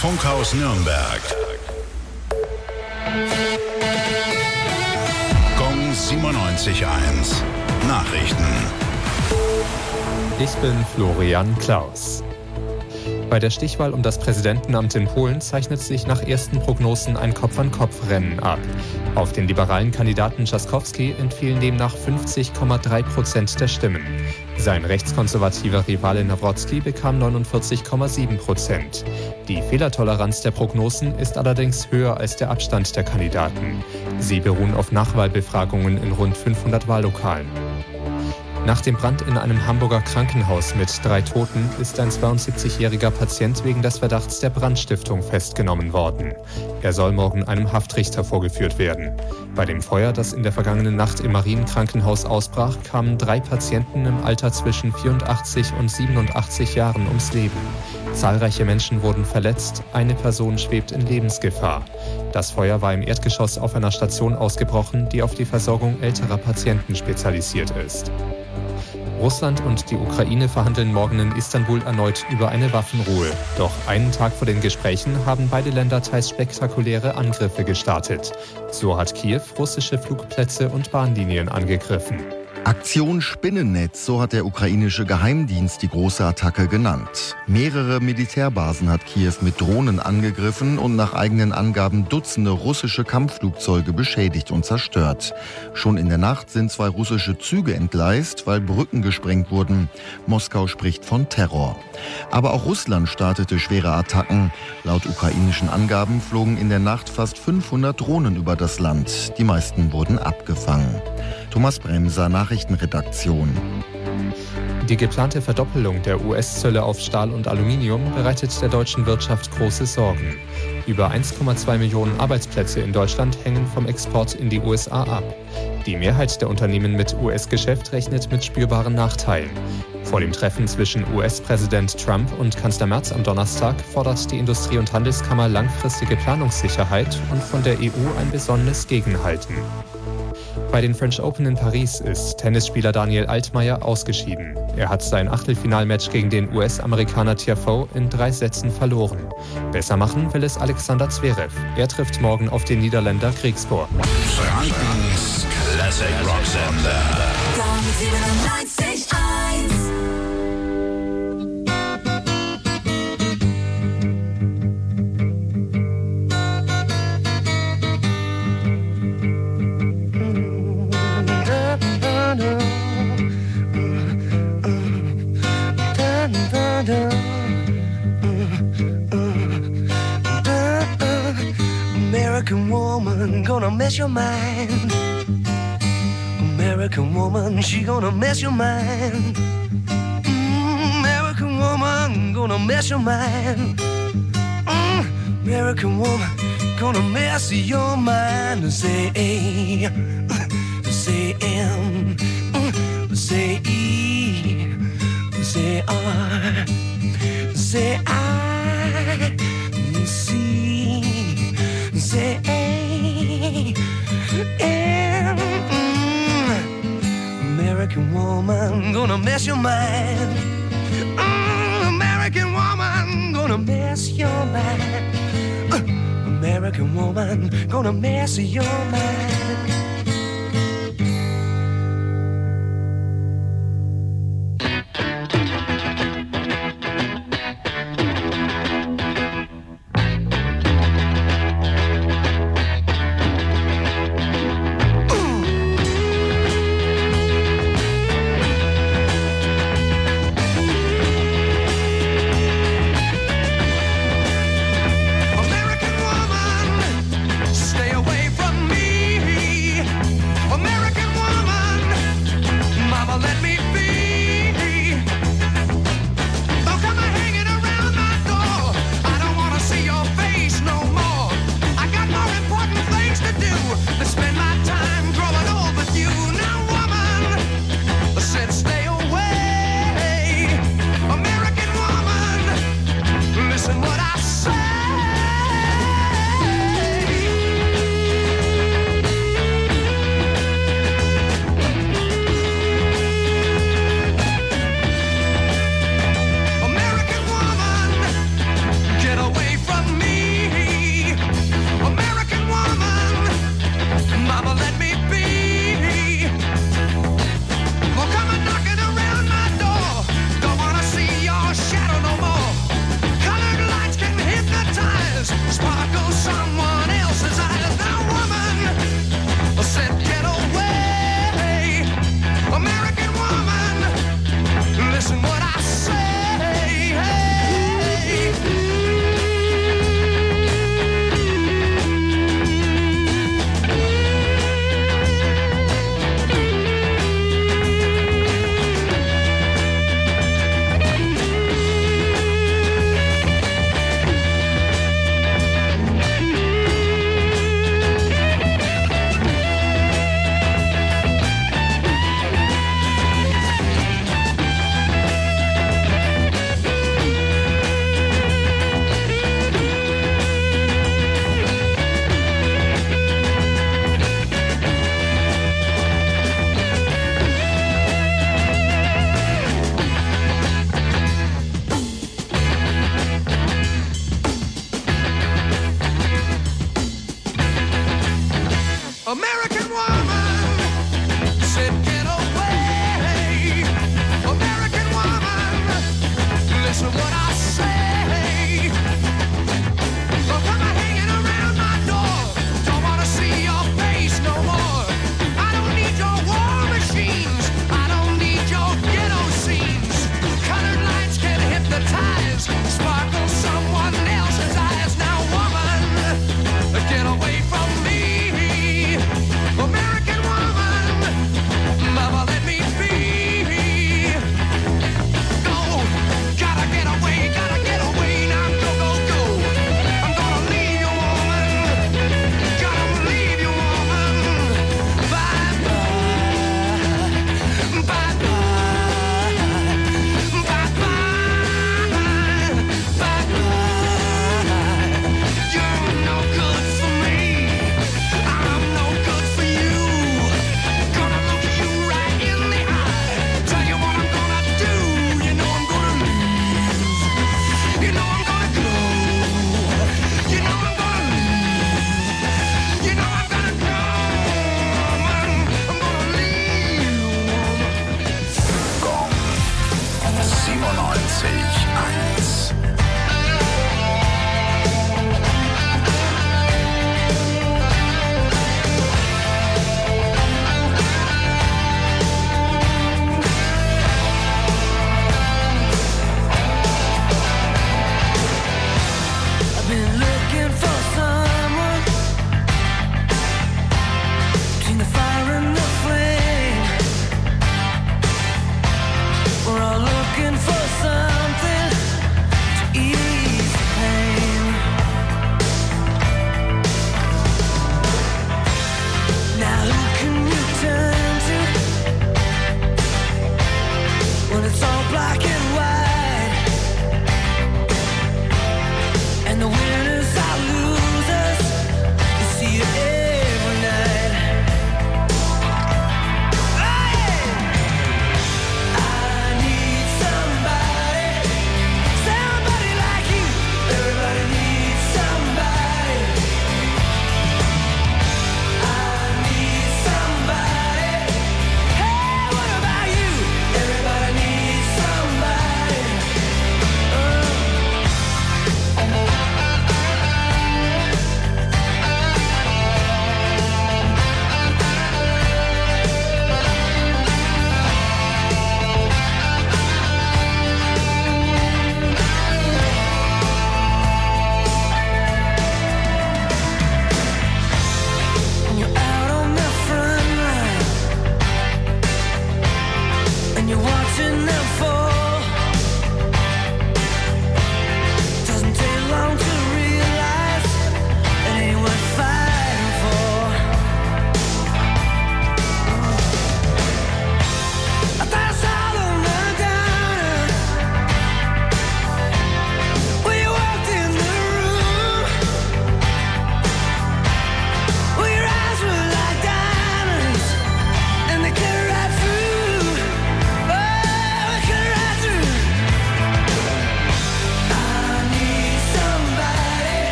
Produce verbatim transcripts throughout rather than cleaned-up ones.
Funkhaus Nürnberg. Gong siebenundneunzig Komma eins. Nachrichten. Ich bin Florian Klaus. Bei der Stichwahl um das Präsidentenamt in Polen zeichnet sich nach ersten Prognosen ein Kopf-an-Kopf-Rennen ab. Auf den liberalen Kandidaten Trzaskowski entfielen demnach fünfzig Komma drei Prozent der Stimmen. Sein rechtskonservativer Rivale Nawrocki bekam neunundvierzig Komma sieben Prozent. Die Fehlertoleranz der Prognosen ist allerdings höher als der Abstand der Kandidaten. Sie beruhen auf Nachwahlbefragungen in rund fünfhundert Wahllokalen. Nach dem Brand in einem Hamburger Krankenhaus mit drei Toten ist ein zweiundsiebzigjähriger Patient wegen des Verdachts der Brandstiftung festgenommen worden. Er soll morgen einem Haftrichter vorgeführt werden. Bei dem Feuer, das in der vergangenen Nacht im Marienkrankenhaus ausbrach, kamen drei Patienten im Alter zwischen vierundachtzig und siebenundachtzig Jahren ums Leben. Zahlreiche Menschen wurden verletzt, eine Person schwebt in Lebensgefahr. Das Feuer war im Erdgeschoss auf einer Station ausgebrochen, die auf die Versorgung älterer Patienten spezialisiert ist. Russland und die Ukraine verhandeln morgen in Istanbul erneut über eine Waffenruhe. Doch einen Tag vor den Gesprächen haben beide Länder teils spektakuläre Angriffe gestartet. So hat Kiew russische Flugplätze und Bahnlinien angegriffen. Aktion Spinnennetz, so hat der ukrainische Geheimdienst die große Attacke genannt. Mehrere Militärbasen hat Kiew mit Drohnen angegriffen und nach eigenen Angaben Dutzende russische Kampfflugzeuge beschädigt und zerstört. Schon in der Nacht sind zwei russische Züge entgleist, weil Brücken gesprengt wurden. Moskau spricht von Terror. Aber auch Russland startete schwere Attacken. Laut ukrainischen Angaben flogen in der Nacht fast fünfhundert Drohnen über das Land. Die meisten wurden abgefangen. Thomas Bremser, Nachrichtenredaktion. Die geplante Verdoppelung der U S-Zölle auf Stahl und Aluminium bereitet der deutschen Wirtschaft große Sorgen. Über eins Komma zwei Millionen Arbeitsplätze in Deutschland hängen vom Export in die U S A ab. Die Mehrheit der Unternehmen mit U S-Geschäft rechnet mit spürbaren Nachteilen. Vor dem Treffen zwischen U S-Präsident Trump und Kanzler Merz am Donnerstag fordert die Industrie- und Handelskammer langfristige Planungssicherheit und von der E U ein besonnenes Gegenhalten. Bei den French Open in Paris ist Tennisspieler Daniel Altmaier ausgeschieden. Er hat sein Achtelfinalmatch gegen den U S-Amerikaner Tiafoe in drei Sätzen verloren. Besser machen will es Alexander Zverev. Er trifft morgen auf den Niederländer Griegspoor. Frankens Classic Rocksender. Gong siebenundneunzig Komma eins. American woman gonna mess your mind. American woman, she gonna mess your mind. Mm, American woman gonna mess your mind. Mm, American woman gonna mess your mind. Say A, say M, say E, say R, say I, C. Say A, M, mm. American woman gonna mess your mind. Mm, American woman gonna mess your mind. Uh, American woman gonna mess your mind. Stay away from me.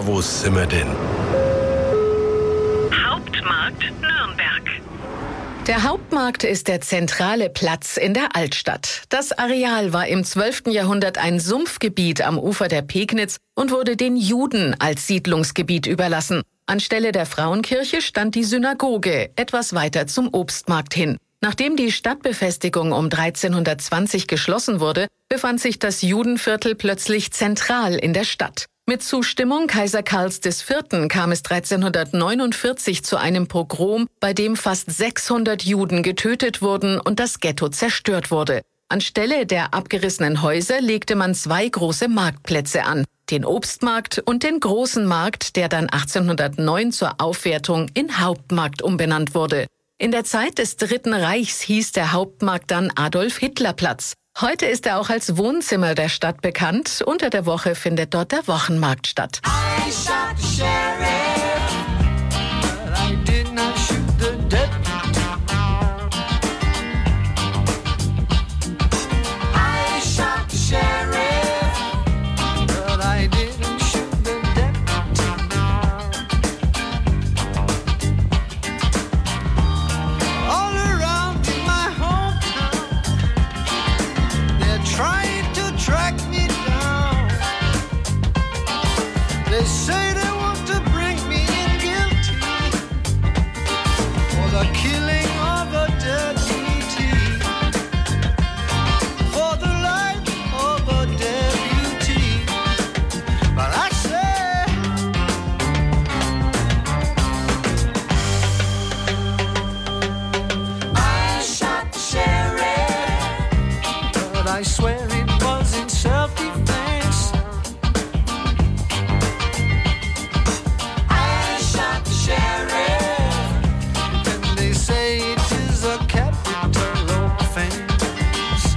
Ja, wo sind wir denn? Hauptmarkt Nürnberg. Der Hauptmarkt ist der zentrale Platz in der Altstadt. Das Areal war im zwölften Jahrhundert ein Sumpfgebiet am Ufer der Pegnitz und wurde den Juden als Siedlungsgebiet überlassen. Anstelle der Frauenkirche stand die Synagoge, etwas weiter zum Obstmarkt hin. Nachdem die Stadtbefestigung um dreizehnhundertzwanzig geschlossen wurde, befand sich das Judenviertel plötzlich zentral in der Stadt. Mit Zustimmung Kaiser Karls des Vierten kam es dreizehnhundertneunundvierzig zu einem Pogrom, bei dem fast sechshundert Juden getötet wurden und das Ghetto zerstört wurde. Anstelle der abgerissenen Häuser legte man zwei große Marktplätze an, den Obstmarkt und den Großen Markt, der dann achtzehnhundertneun zur Aufwertung in Hauptmarkt umbenannt wurde. In der Zeit des Dritten Reichs hieß der Hauptmarkt dann Adolf-Hitler-Platz. Heute ist er auch als Wohnzimmer der Stadt bekannt. Unter der Woche findet dort der Wochenmarkt statt. I shot the sheriff, but I did not shoot the deputy. I shot the sheriff, but I didn't shoot the deputy. All around in my hometown, they're trying to track me down. They say they want to bring me in guilty for the killing of a deputy, for the life of a deputy. But I say, I shot the sheriff, but I swear it was in self-defense. I shot the sheriff, and they say it is a capital offense.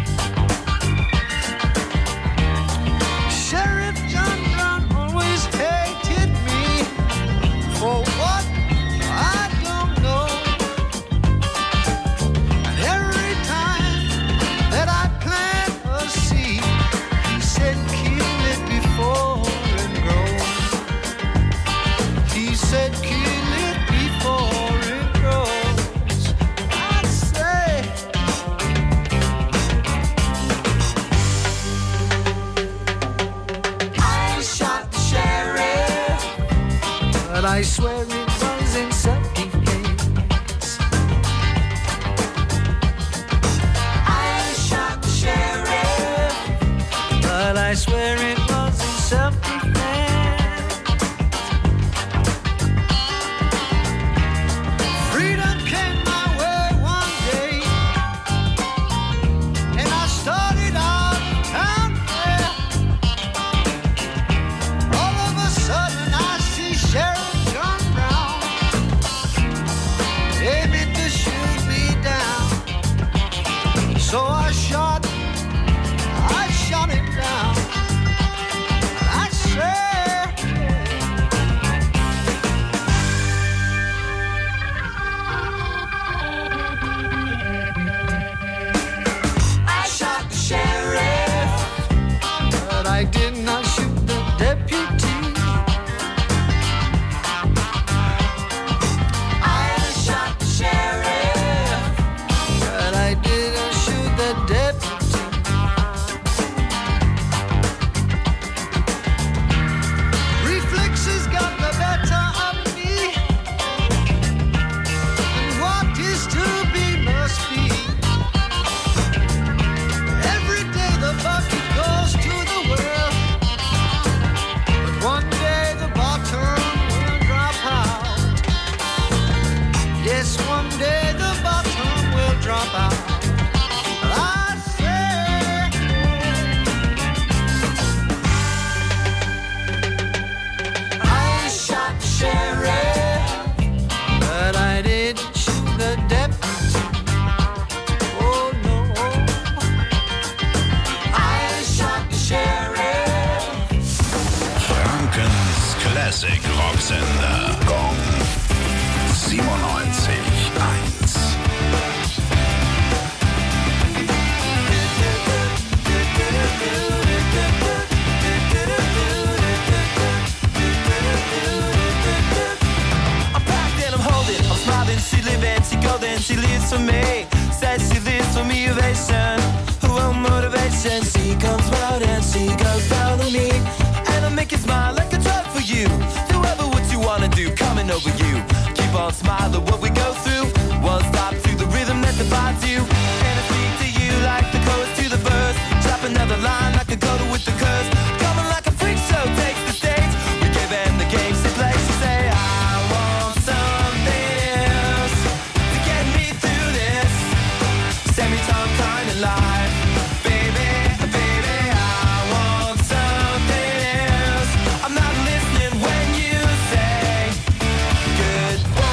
Sheriff John Brown always hated me for what I don't know. And every time that I plant a seed, he said kill it before it grows. He said kill it before it grows. I say, I shot the sheriff, but I swear it was in self-defense. I shot the sheriff, but I swear it was in self-defense. Freedom came my way one day, and I started out town fair. All of a sudden I see Sheriff John Brown aiming to shoot me down. So I shot, I shot him down. I said, I shot the sheriff, but I did not shoot the deputy. I shot the sheriff, but I didn't shoot the deputy. Reflexes got the better of me, and what is to be must be. Every day the bucket goes to the well, but one day the bottom will drop out. Yes, one day the bottom will drop out. But I say, I shot the sheriff, but I didn't shoot the deputy. Oh no, I shot the sheriff. Frankens Classic Rocksender. Gong siebenundneunzig eins. she lives for me. Says she lives for motivation. Oh, motivation. She comes round and she goes down on me. And I make you smile like a drug for you. Do ever what you wanna do, coming over you. Keep on smiling what we go through. One stop to the rhythm that divides you. And I speak to you like the chorus to the verse. Drop another line like a coda with the curse. Coming like a freak show takes the stage. We give them the games to play. She say, I want something else to get me through this semi-time kind of life. Baby, baby, I want something else. I'm not listening when you say goodbye.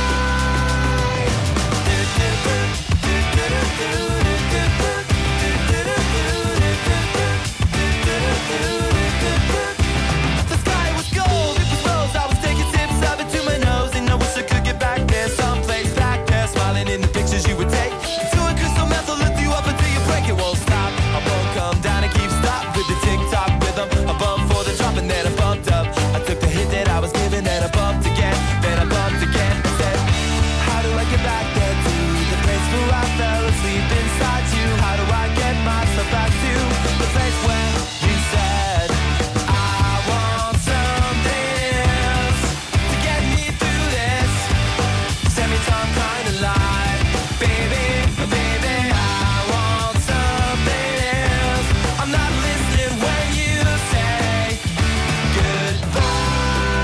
The sky was gold, it was rose. I was taking tips of it to my nose, and I wish I could get back there, someplace back there, smiling in the pictures you would take. To a crystal meth, I'll lift you up until you break. It won't stop. I won't come down and keep stop with the tick-tock rhythm. I bumped for the drop and then I bumped up. I took the hit that I was given, then I bumped again, then I bumped again. I said, how do I get back there to the place where I fell asleep inside you? How do I get myself back to the place where you said I want something else to get me through this semi-time kind of life? Baby, baby, I want something else. I'm not listening when you say goodbye.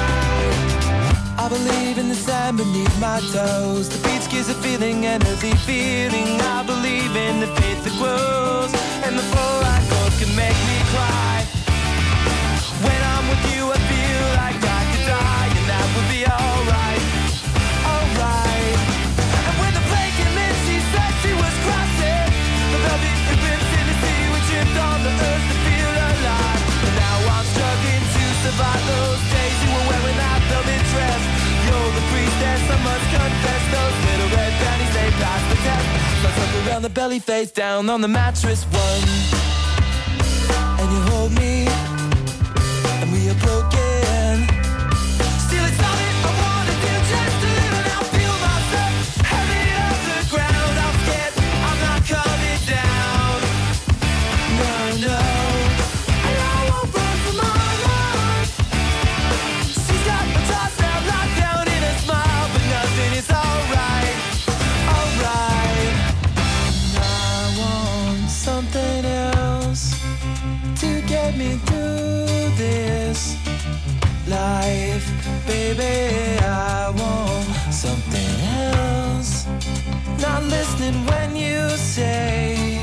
I believe in the sand beneath my toes. The beach gives a feeling, energy feeling. I believe in the faith that grows, and the flow I go can make me cry. When I'm with you, I feel like I could die, and that would be alright, alright. And when the plane came in, she said she was crossing the velvet ribbons in the sea. We tripped on the earth to feel alive, and now I'm struggling to survive those days you were wearing that velvet dress. You're the priestess, I must confess. Those little red panties, they passed the test. So I tuck around the belly, face down on the mattress one, and you hold me, and we are broken. Still it's all that I wanna do, just to live and I'll feel myself heavy off the ground. I'm scared I'm not coming down. No, no. And I won't run from my life. She's got my thoughts now locked down in a smile, but nothing is alright, alright. I want something else to get me through this life. Baby, I want something else. Not listening when you say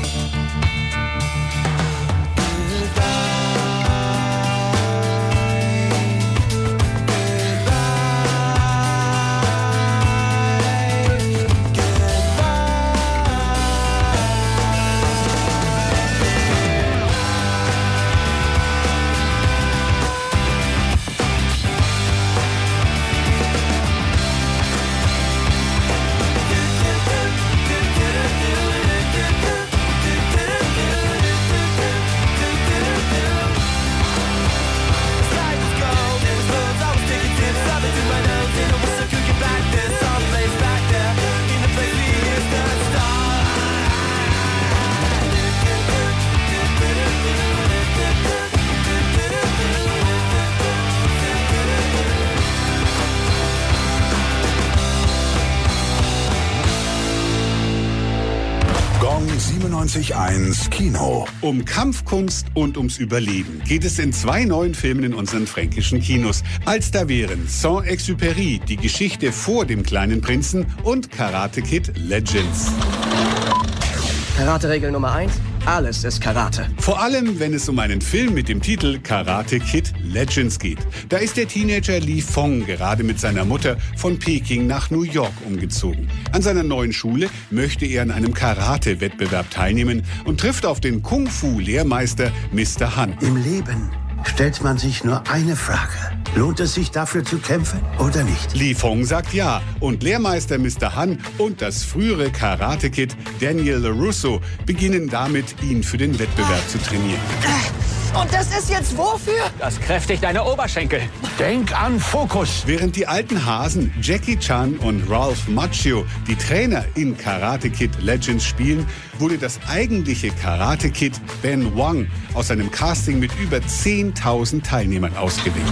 siebenundneunzig Komma eins Kino. Um Kampfkunst und ums Überleben geht es in zwei neuen Filmen in unseren fränkischen Kinos. Als da wären Saint-Exupéry, die Geschichte vor dem kleinen Prinzen, und Karate Kid Legends. Karate-Regel Nummer eins. Alles ist Karate. Vor allem, wenn es um einen Film mit dem Titel Karate Kid Legends geht. Da ist der Teenager Li Fong gerade mit seiner Mutter von Peking nach New York umgezogen. An seiner neuen Schule möchte er an einem Karate-Wettbewerb teilnehmen und trifft auf den Kung-Fu-Lehrmeister Mister Han. Im Leben stellt man sich nur eine Frage. Lohnt es sich dafür zu kämpfen oder nicht? Li Fong sagt ja und Lehrmeister Mister Han und das frühere Karate-Kid Daniel LaRusso beginnen damit, ihn für den Wettbewerb zu trainieren. Und das ist jetzt wofür? Das kräftigt deine Oberschenkel. Denk an Fokus. Während die alten Hasen Jackie Chan und Ralph Macchio die Trainer in Karate Kid Legends spielen, wurde das eigentliche Karate Kid Ben Wang aus einem Casting mit über zehntausend Teilnehmern ausgewählt.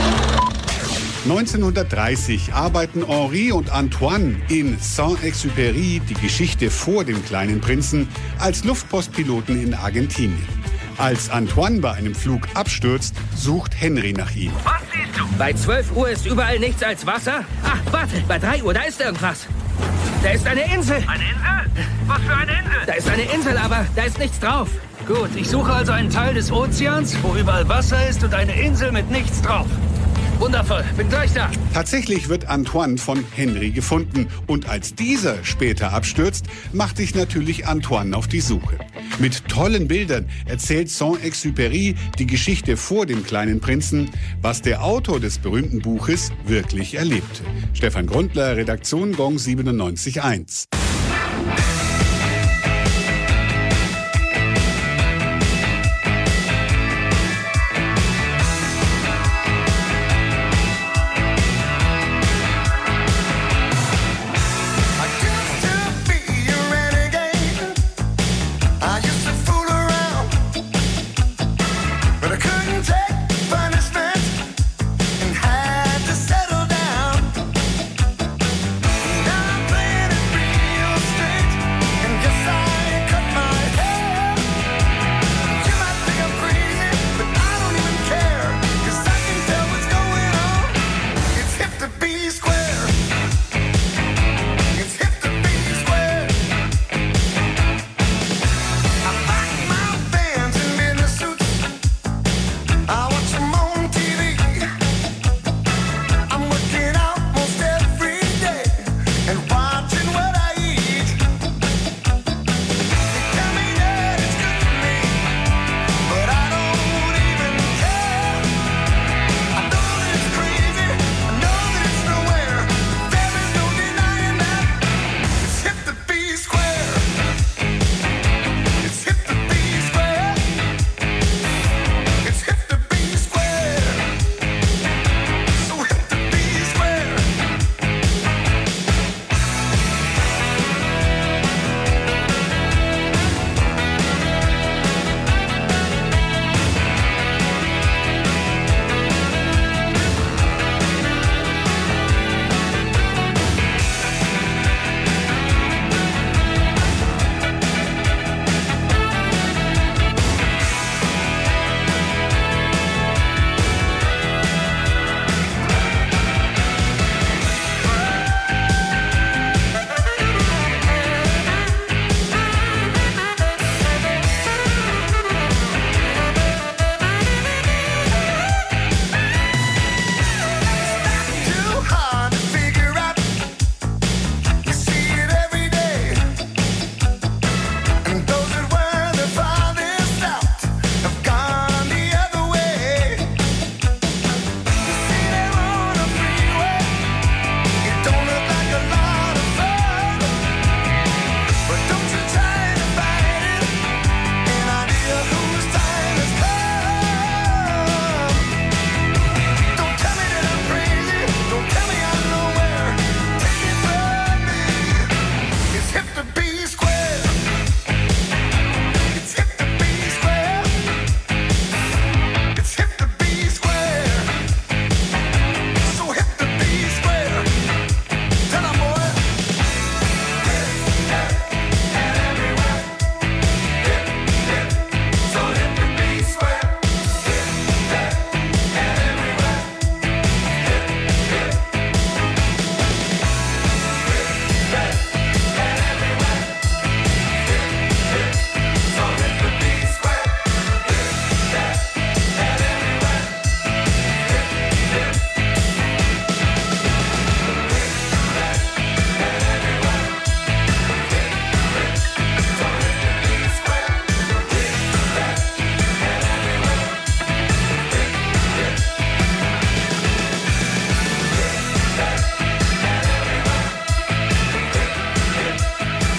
neunzehnhundertdreißig arbeiten Henri und Antoine in Saint-Exupéry, die Geschichte vor dem kleinen Prinzen, als Luftpostpiloten in Argentinien. Als Antoine bei einem Flug abstürzt, sucht Henry nach ihm. Was siehst du? Bei zwölf Uhr ist überall nichts als Wasser. Ach, warte, bei drei Uhr, da ist irgendwas. Da ist eine Insel. Eine Insel? Was für eine Insel? Da ist eine Insel, aber da ist nichts drauf. Gut, ich suche also einen Teil des Ozeans, wo überall Wasser ist und eine Insel mit nichts drauf. Wundervoll, bin gleich da. Tatsächlich wird Antoine von Henry gefunden und als dieser später abstürzt, macht sich natürlich Antoine auf die Suche. Mit tollen Bildern erzählt Saint-Exupéry die Geschichte vor dem kleinen Prinzen, was der Autor des berühmten Buches wirklich erlebte. Stefan Grundler, Redaktion Gong siebenundneunzig Komma eins.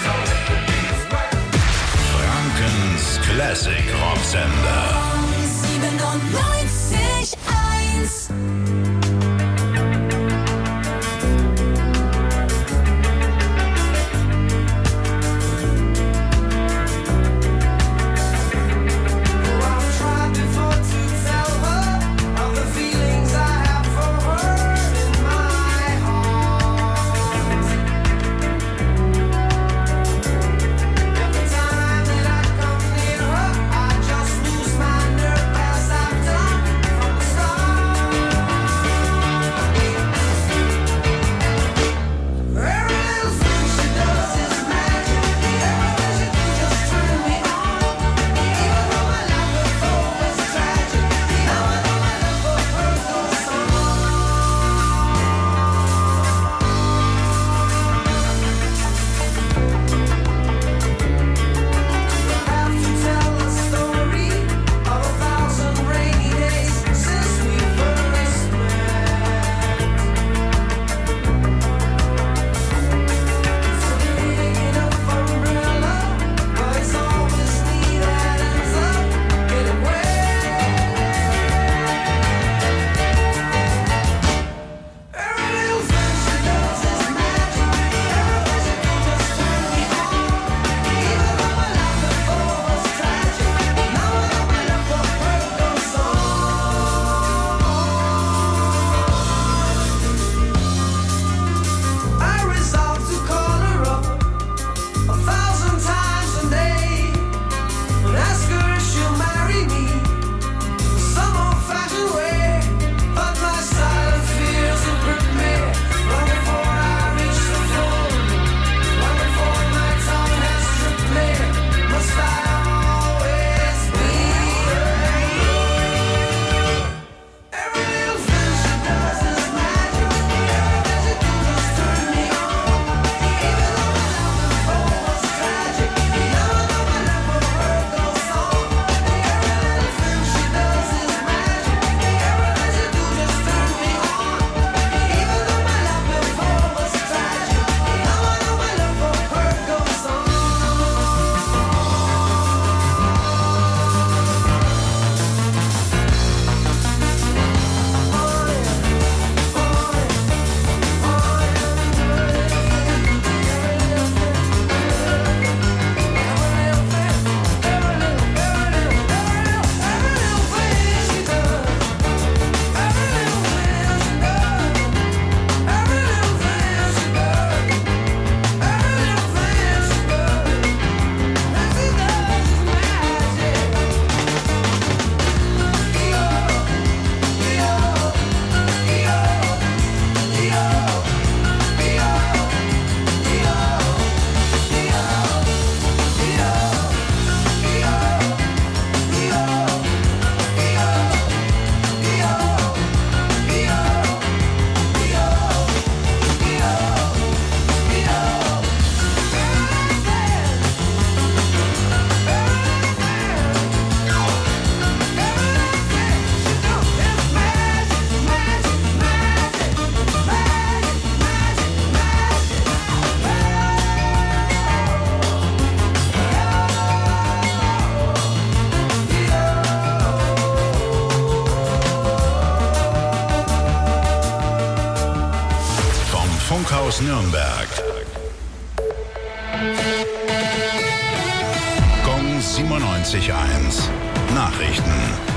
Classic Rocksender. Funkhaus Nürnberg. Gong siebenundneunzig Komma eins. Nachrichten.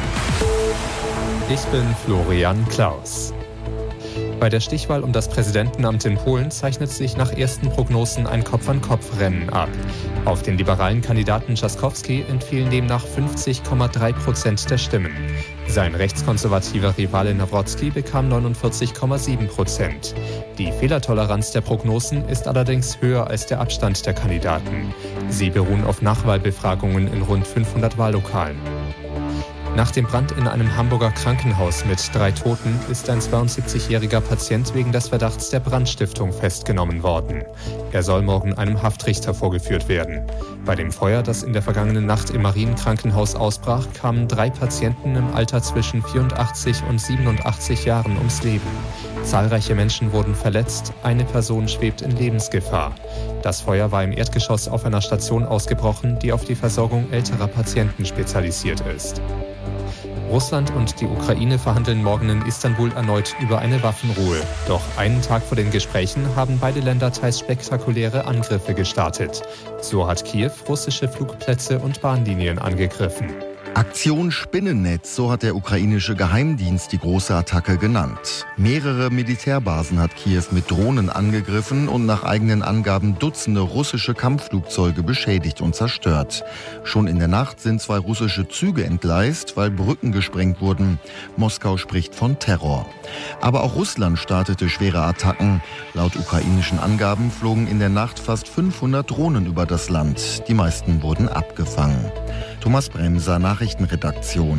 Ich bin Florian Klaus. Bei der Stichwahl um das Präsidentenamt in Polen zeichnet sich nach ersten Prognosen ein Kopf-an-Kopf-Rennen ab. Auf den liberalen Kandidaten Trzaskowski entfielen demnach fünfzig Komma drei Prozent der Stimmen. Sein rechtskonservativer Rivale Nawrocki bekam neunundvierzig Komma sieben Prozent. Die Fehlertoleranz der Prognosen ist allerdings höher als der Abstand der Kandidaten. Sie beruhen auf Nachwahlbefragungen in rund fünfhundert Wahllokalen. Nach dem Brand in einem Hamburger Krankenhaus mit drei Toten ist ein zweiundsiebzigjähriger Patient wegen des Verdachts der Brandstiftung festgenommen worden. Er soll morgen einem Haftrichter vorgeführt werden. Bei dem Feuer, das in der vergangenen Nacht im Marienkrankenhaus ausbrach, kamen drei Patienten im Alter zwischen vierundachtzig und siebenundachtzig Jahren ums Leben. Zahlreiche Menschen wurden verletzt, eine Person schwebt in Lebensgefahr. Das Feuer war im Erdgeschoss auf einer Station ausgebrochen, die auf die Versorgung älterer Patienten spezialisiert ist. Russland und die Ukraine verhandeln morgen in Istanbul erneut über eine Waffenruhe. Doch einen Tag vor den Gesprächen haben beide Länder teils spektakuläre Angriffe gestartet. So hat Kiew russische Flugplätze und Bahnlinien angegriffen. Aktion Spinnennetz, so hat der ukrainische Geheimdienst die große Attacke genannt. Mehrere Militärbasen hat Kiew mit Drohnen angegriffen und nach eigenen Angaben Dutzende russische Kampfflugzeuge beschädigt und zerstört. Schon in der Nacht sind zwei russische Züge entgleist, weil Brücken gesprengt wurden. Moskau spricht von Terror. Aber auch Russland startete schwere Attacken. Laut ukrainischen Angaben flogen in der Nacht fast fünfhundert Drohnen über das Land. Die meisten wurden abgefangen. Thomas Bremser, Nachrichtenredaktion.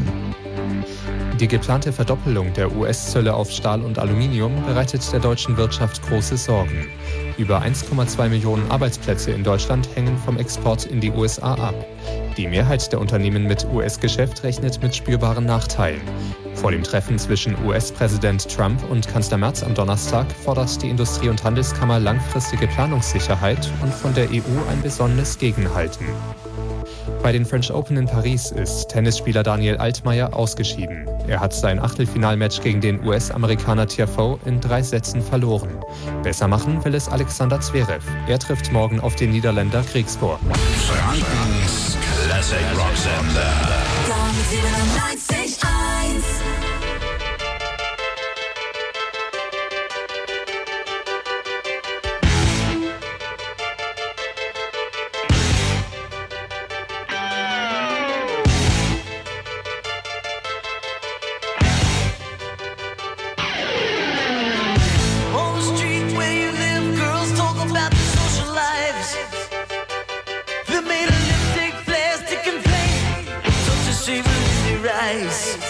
Die geplante Verdoppelung der U S-Zölle auf Stahl und Aluminium bereitet der deutschen Wirtschaft große Sorgen. Über eins Komma zwei Millionen Arbeitsplätze in Deutschland hängen vom Export in die U S A ab. Die Mehrheit der Unternehmen mit U S-Geschäft rechnet mit spürbaren Nachteilen. Vor dem Treffen zwischen U S-Präsident Trump und Kanzler Merz am Donnerstag fordert die Industrie- und Handelskammer langfristige Planungssicherheit und von der E U ein besonnenes Gegenhalten. Bei den French Open in Paris ist Tennisspieler Daniel Altmaier ausgeschieden. Er hat sein Achtelfinalmatch gegen den U S-Amerikaner Tiafoe in drei Sätzen verloren. Besser machen will es Alexander Zverev. Er trifft morgen auf den Niederländer Griegspoor. Frankens Classic Rocksender. Gong siebenundneunzig Komma eins. Rise.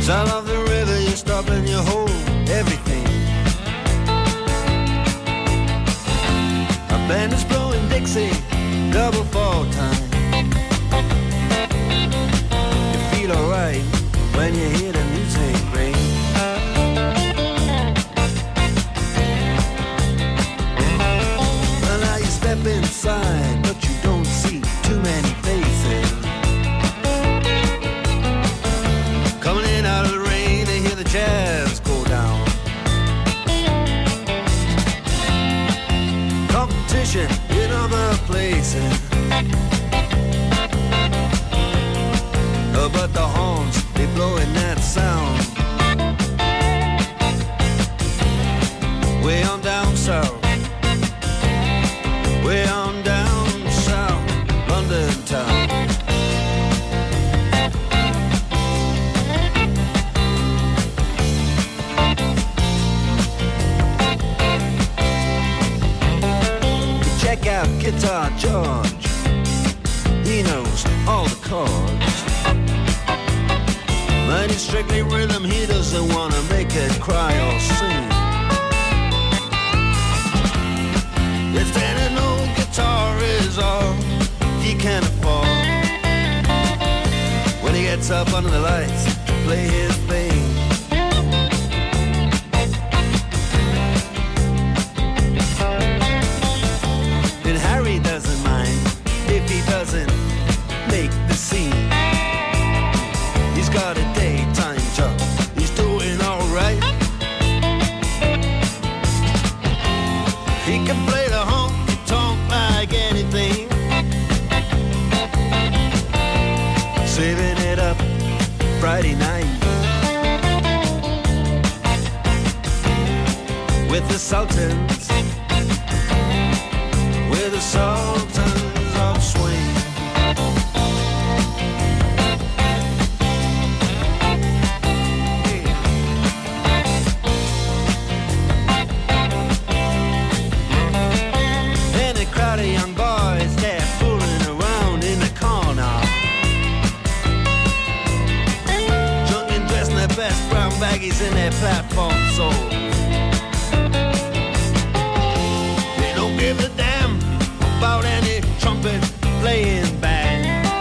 Sound of the river, you stop and you hold everything. A band is blowing Dixie, double fall time. You feel alright when you hear the music ring. Well, now you step inside, but you don't see too many faces. Coming in out of the rain, they hear the jazz go down. Competition in other places. Oh, but the horns, they blowing that sound. Way on down south. Way on down south, London town. Check out Guitar George. He knows all the chords. But it's strictly rhythm, he doesn't want to make it cry or sing. If then an old guitar is all he can afford, when he gets up under the lights to play his thing. And Harry doesn't mind if he doesn't make the scene. He's got a daytime job, he's doing alright. He can play the honky-tonk like anything, saving it up Friday night with the Sultans, with the Sultans of Swing. Crowd of young boys, they're fooling around in the corner, drunk and dressed in their best brown baggies in their platform soles. They don't give a damn about any trumpet playing band.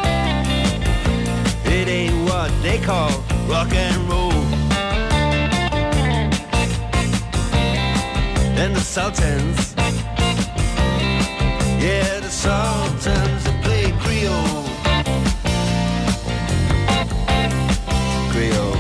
It ain't what they call rock and roll. And the Sultans, yeah, the Sultans that play Creole. Creole.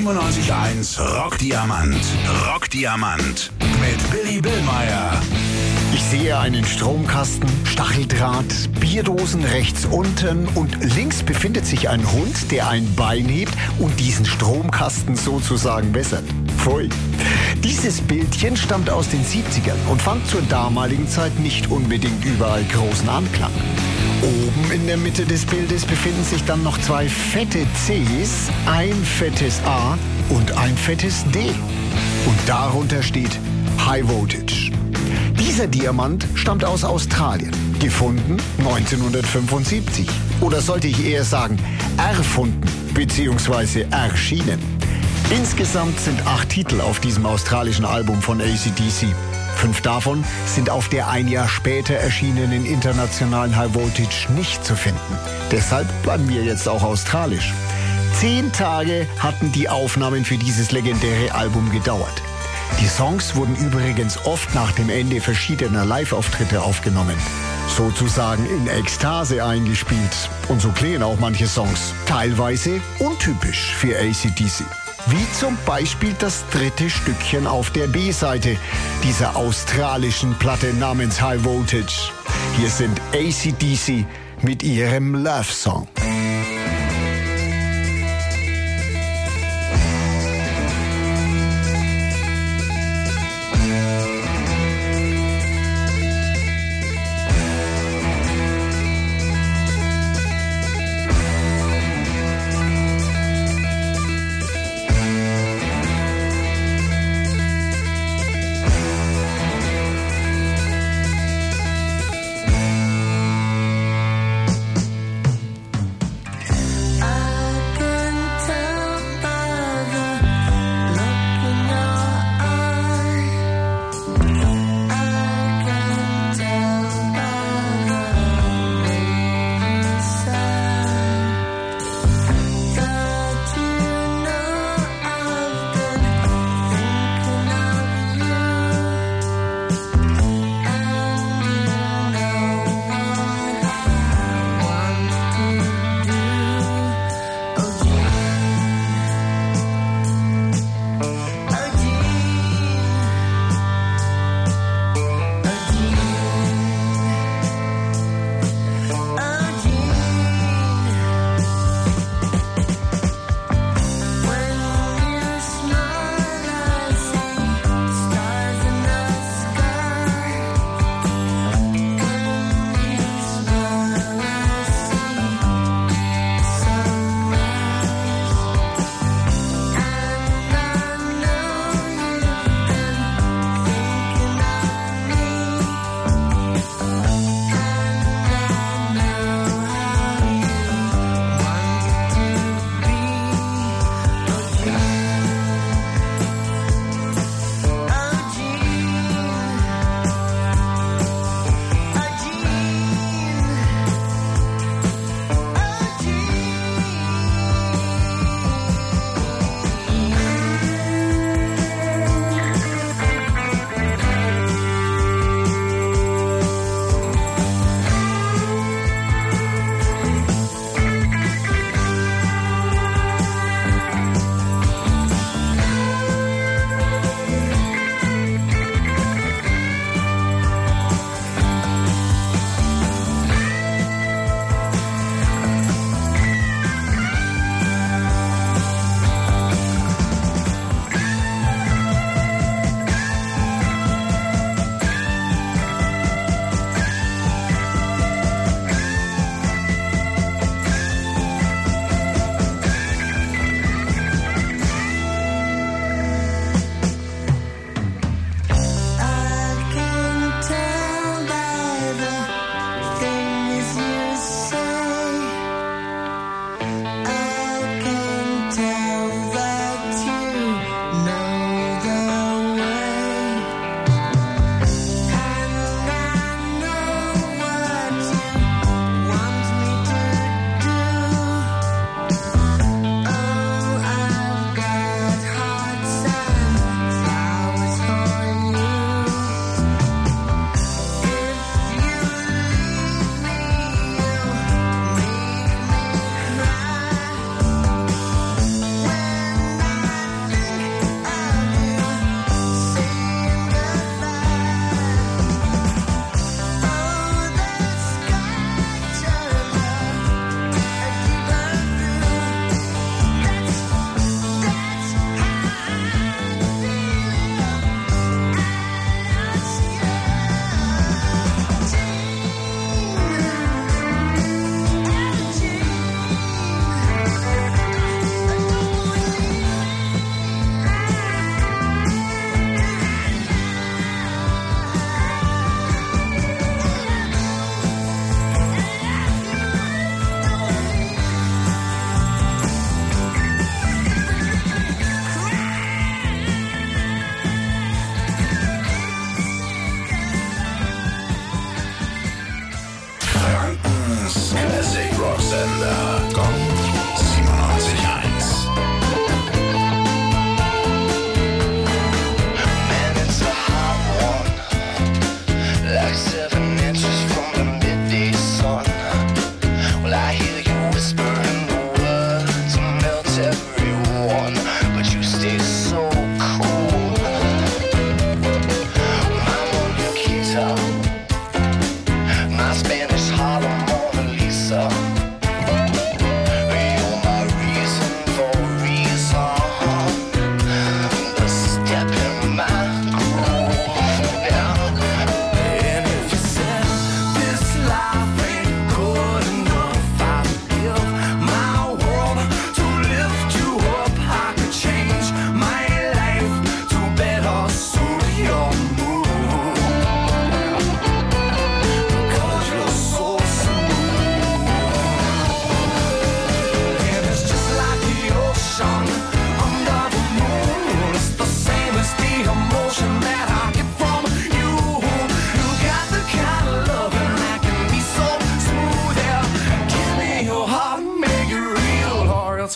siebenundneunzig Komma eins Rockdiamant. Rockdiamant mit Billy Billmeyer. Ich sehe einen Stromkasten, Stacheldraht, Bierdosen rechts unten und links befindet sich ein Hund, der ein Bein hebt und diesen Stromkasten sozusagen wässert. Pfui. Dieses Bildchen stammt aus den siebzigern und fand zur damaligen Zeit nicht unbedingt überall großen Anklang. Oben in der Mitte des Bildes befinden sich dann noch zwei fette Cs, ein fettes A und ein fettes D. Und darunter steht High Voltage. Dieser Diamant stammt aus Australien, gefunden neunzehnhundertfünfundsiebzig. Oder sollte ich eher sagen, erfunden bzw. erschienen. Insgesamt sind acht Titel auf diesem australischen Album von A C D C. Fünf davon sind auf der ein Jahr später erschienenen internationalen High Voltage nicht zu finden. Deshalb bleiben wir jetzt auch australisch. Zehn Tage hatten die Aufnahmen für dieses legendäre Album gedauert. Die Songs wurden übrigens oft nach dem Ende verschiedener Live-Auftritte aufgenommen. Sozusagen in Ekstase eingespielt. Und so klingen auch manche Songs. Teilweise untypisch für A C D C. Wie zum Beispiel das dritte Stückchen auf der B-Seite dieser australischen Platte namens High Voltage. Hier sind A C D C mit ihrem Love Song.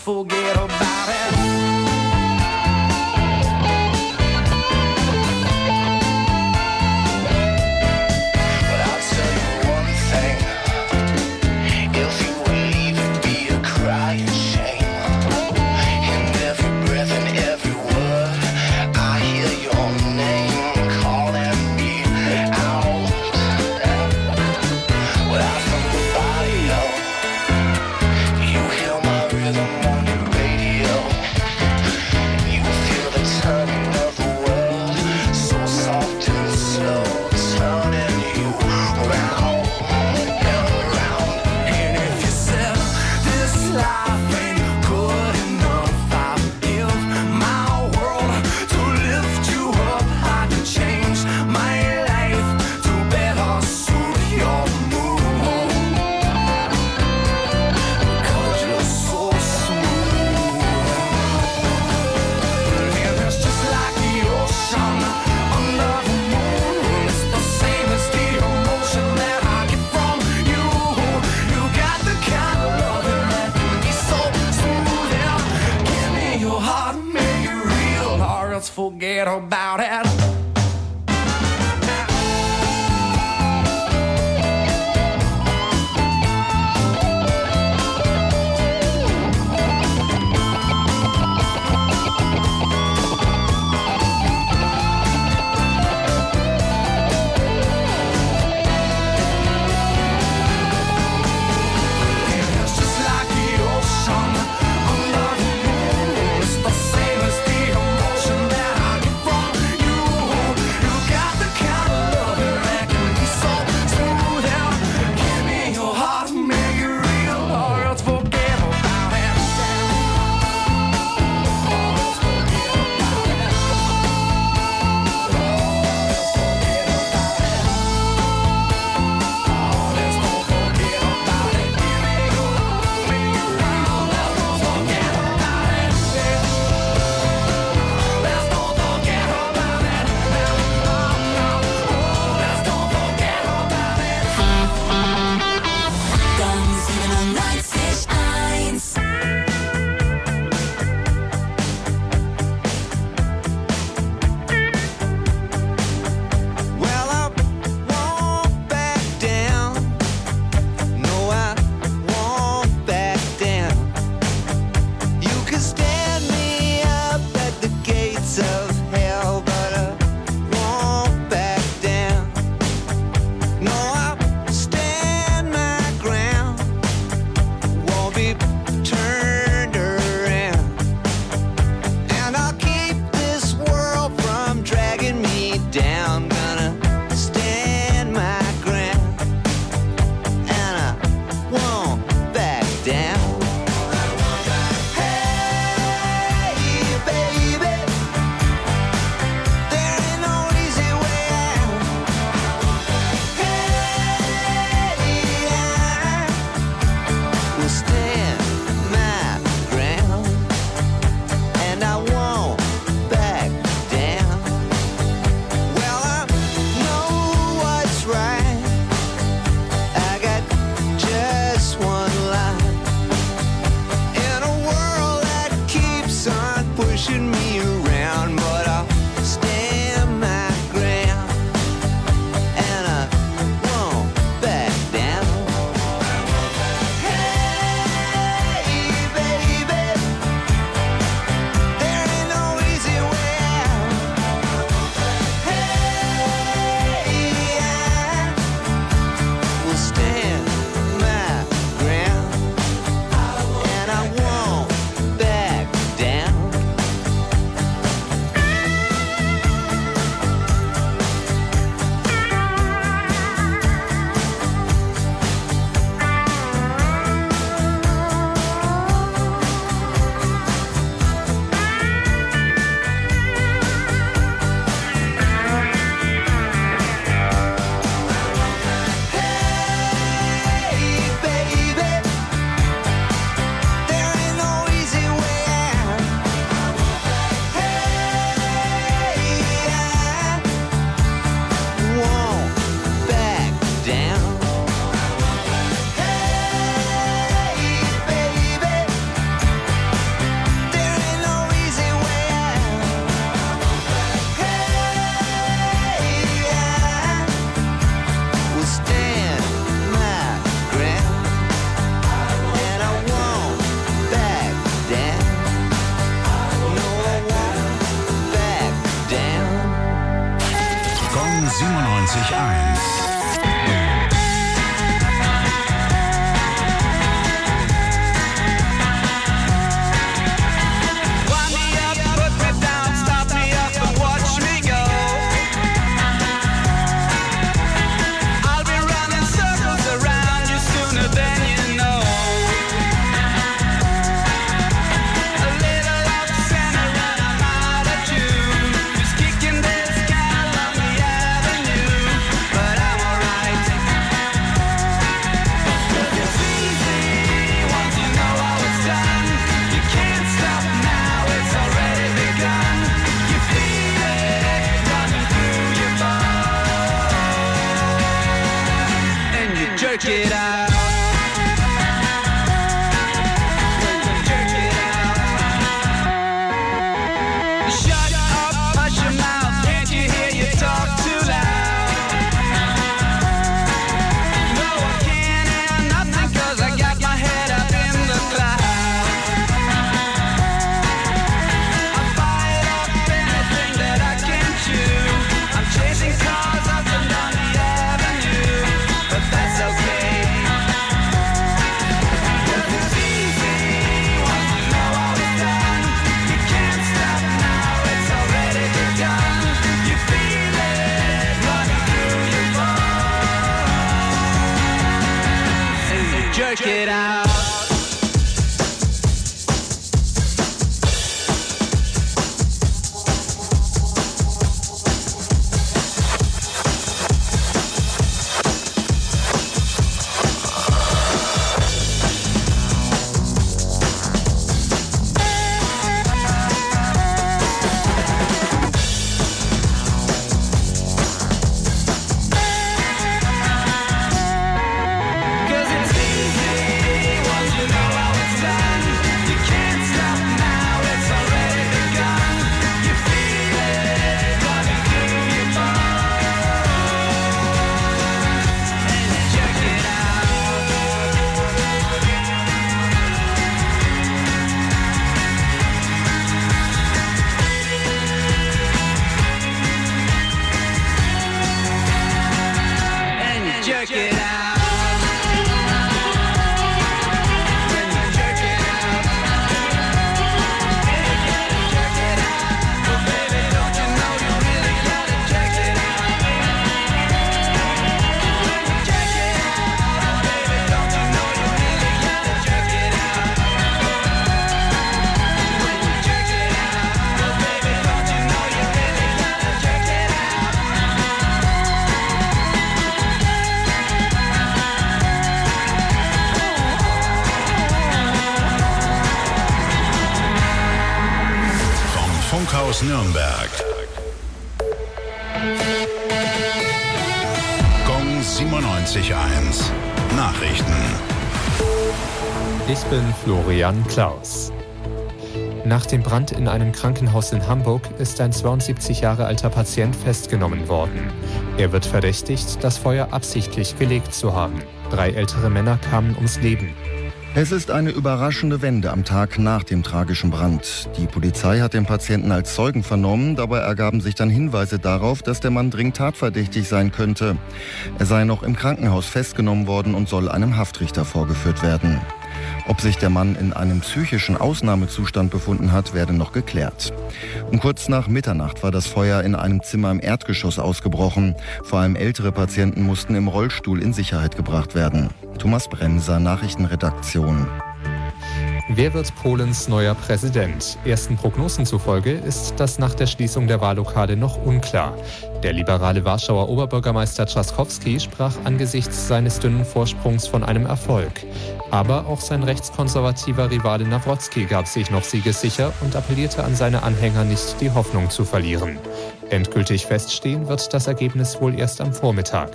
forget about it. But I'll tell you one thing. If you would leave it be a crying shame. In every breath and every word, I hear your name calling me out. Without from the body, you hear my rhythm on your radio. You feel the turning of the world, so soft and slow, turning you round and around. And if you said this life ain't good enough, I'll give my world to lift you up. I can change my life to better suit your mood. Cause you're so smooth. And it's just like the ocean under the moon. It's the same as the emotion that I get from you. You got the kind of loving that can be so smooth. Yeah. Give me your heart, make it real, or else forget about it. It's just like the ocean under the moon. It's the same as the emotion that I get from you. out. Funkhaus Nürnberg. Gong siebenundneunzig Komma eins. Nachrichten. Ich bin Florian Klaus. Nach dem Brand in einem Krankenhaus in Hamburg ist ein zweiundsiebzig Jahre alter Patient festgenommen worden. Er wird verdächtigt, das Feuer absichtlich gelegt zu haben. Drei ältere Männer kamen ums Leben. Es ist eine überraschende Wende am Tag nach dem tragischen Brand. Die Polizei hat den Patienten als Zeugen vernommen. Dabei ergaben sich dann Hinweise darauf, dass der Mann dringend tatverdächtig sein könnte. Er sei noch im Krankenhaus festgenommen worden und soll einem Haftrichter vorgeführt werden. Ob sich der Mann in einem psychischen Ausnahmezustand befunden hat, werde noch geklärt. Um kurz nach Mitternacht war das Feuer in einem Zimmer im Erdgeschoss ausgebrochen. Vor allem ältere Patienten mussten im Rollstuhl in Sicherheit gebracht werden. Thomas Bremser, Nachrichtenredaktion. Wer wird Polens neuer Präsident? Ersten Prognosen zufolge ist das nach der Schließung der Wahllokale noch unklar. Der liberale Warschauer Oberbürgermeister Trzaskowski sprach angesichts seines dünnen Vorsprungs von einem Erfolg. Aber auch sein rechtskonservativer Rivale Nawrocki gab sich noch siegessicher und appellierte an seine Anhänger, nicht die Hoffnung zu verlieren. Endgültig feststehen wird das Ergebnis wohl erst am Vormittag.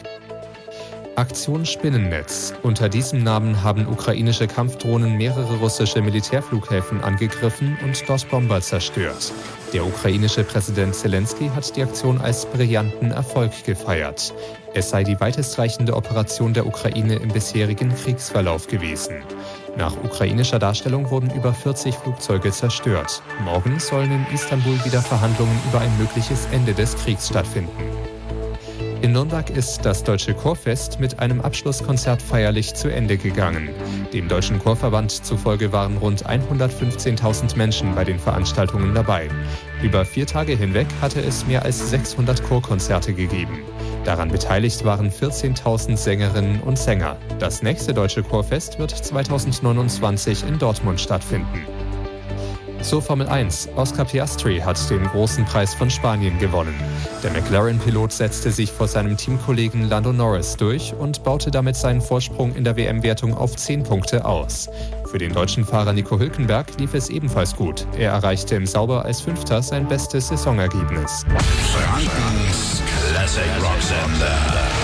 Aktion Spinnennetz. Unter diesem Namen haben ukrainische Kampfdrohnen mehrere russische Militärflughäfen angegriffen und dort Bomber zerstört. Der ukrainische Präsident Zelensky hat die Aktion als brillanten Erfolg gefeiert. Es sei die weitestreichende Operation der Ukraine im bisherigen Kriegsverlauf gewesen. Nach ukrainischer Darstellung wurden über vierzig Flugzeuge zerstört. Morgen sollen in Istanbul wieder Verhandlungen über ein mögliches Ende des Kriegs stattfinden. In Nürnberg ist das Deutsche Chorfest mit einem Abschlusskonzert feierlich zu Ende gegangen. Dem Deutschen Chorverband zufolge waren rund hundertfünfzehntausend Menschen bei den Veranstaltungen dabei. Über vier Tage hinweg hatte es mehr als sechshundert Chorkonzerte gegeben. Daran beteiligt waren vierzehntausend Sängerinnen und Sänger. Das nächste Deutsche Chorfest wird zweitausendneunundzwanzig in Dortmund stattfinden. Zur Formel eins. Oscar Piastri hat den großen Preis von Spanien gewonnen. Der McLaren-Pilot setzte sich vor seinem Teamkollegen Lando Norris durch und baute damit seinen Vorsprung in der W M-Wertung auf zehn Punkte aus. Für den deutschen Fahrer Nico Hülkenberg lief es ebenfalls gut. Er erreichte im Sauber als Fünfter sein bestes Saisonergebnis. Frankens Classic Rock Sender.